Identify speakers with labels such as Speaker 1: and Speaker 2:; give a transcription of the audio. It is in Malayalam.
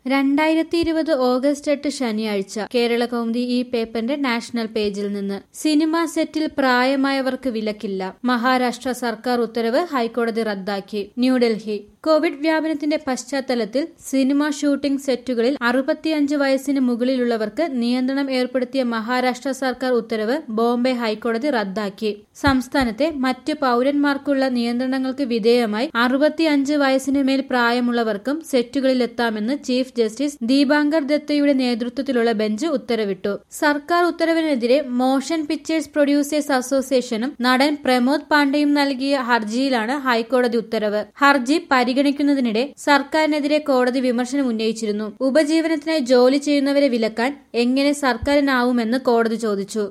Speaker 1: 2020 ഓഗസ്റ്റ് 8 ശനിയാഴ്ച കേരള കൗമുദി ഈ പേപ്പറിന്റെ നാഷണൽ പേജിൽ നിന്ന് സിനിമാ സെറ്റിൽ പ്രായമായവർക്ക് വിലക്കില്ല. മഹാരാഷ്ട്ര സർക്കാർ ഉത്തരവ് ഹൈക്കോടതി റദ്ദാക്കി. ന്യൂഡൽഹി കോവിഡ് വ്യാപനത്തിന്റെ പശ്ചാത്തലത്തിൽ സിനിമാ ഷൂട്ടിംഗ് സെറ്റുകളിൽ 65 വയസ്സിന് മുകളിലുള്ളവർക്ക് നിയന്ത്രണം ഏർപ്പെടുത്തിയ മഹാരാഷ്ട്ര സർക്കാർ ഉത്തരവ് ബോംബെ ഹൈക്കോടതി റദ്ദാക്കി. സംസ്ഥാനത്തെ മറ്റ് പൌരന്മാർക്കുള്ള നിയന്ത്രണങ്ങൾക്ക് വിധേയമായി 65 വയസ്സിന് മേൽ പ്രായമുള്ളവർക്കും സെറ്റുകളിലെത്താമെന്ന് ചീഫ് ജസ്റ്റിസ് ദീപാങ്കർ ദത്തയുടെ നേതൃത്വത്തിലുള്ള ബെഞ്ച് ഉത്തരവിട്ടു. സർക്കാർ ഉത്തരവിനെതിരെ മോഷൻ പിക്ചേഴ്സ് പ്രൊഡ്യൂസേഴ്സ് അസോസിയേഷനും നടൻ പ്രമോദ് പാണ്ഡെയും നൽകിയ ഹർജിയിലാണ് ഹൈക്കോടതി ഉത്തരവ്. ഹർജി പരിഗണിക്കുന്നതിനിടെ സർക്കാരിനെതിരെ കോടതി വിമർശനം ഉന്നയിച്ചിരുന്നു. ഉപജീവനത്തിനായി ജോലി ചെയ്യുന്നവരെ വിലക്കാൻ എങ്ങനെ സർക്കാരിനാവുമെന്ന് കോടതി ചോദിച്ചു.